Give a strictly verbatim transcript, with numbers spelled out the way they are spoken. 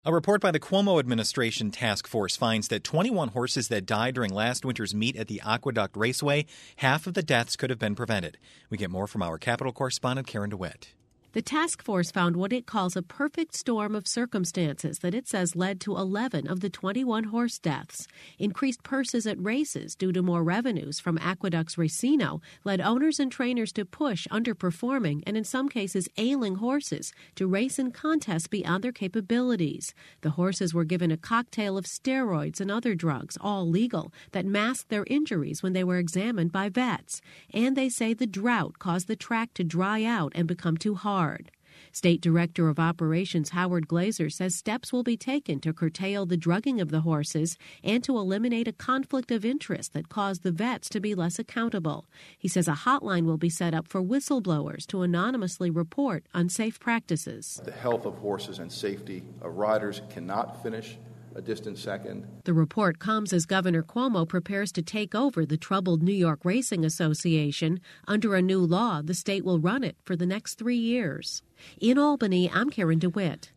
A report by the Cuomo administration task force finds that twenty-one horses that died during last winter's meet at the Aqueduct Raceway, half of the deaths could have been prevented. We get more from our Capitol correspondent, Karen DeWitt. The task force found what it calls a perfect storm of circumstances that it says led to eleven of the twenty-one horse deaths. Increased purses at races due to more revenues from Aqueduct's Racino led owners and trainers to push underperforming and in some cases ailing horses to race in contests beyond their capabilities. The horses were given a cocktail of steroids and other drugs, all legal, that masked their injuries when they were examined by vets. And they say the drought caused the track to dry out and become too hard. State Director of Operations Howard Glazer says steps will be taken to curtail the drugging of the horses and to eliminate a conflict of interest that caused the vets to be less accountable. He says a hotline will be set up for whistleblowers to anonymously report unsafe practices. The health of horses and safety of riders cannot finish a distant second. The report comes as Governor Cuomo prepares to take over the troubled New York Racing Association. Under a new law, the state will run it for the next three years. In Albany, I'm Karen DeWitt.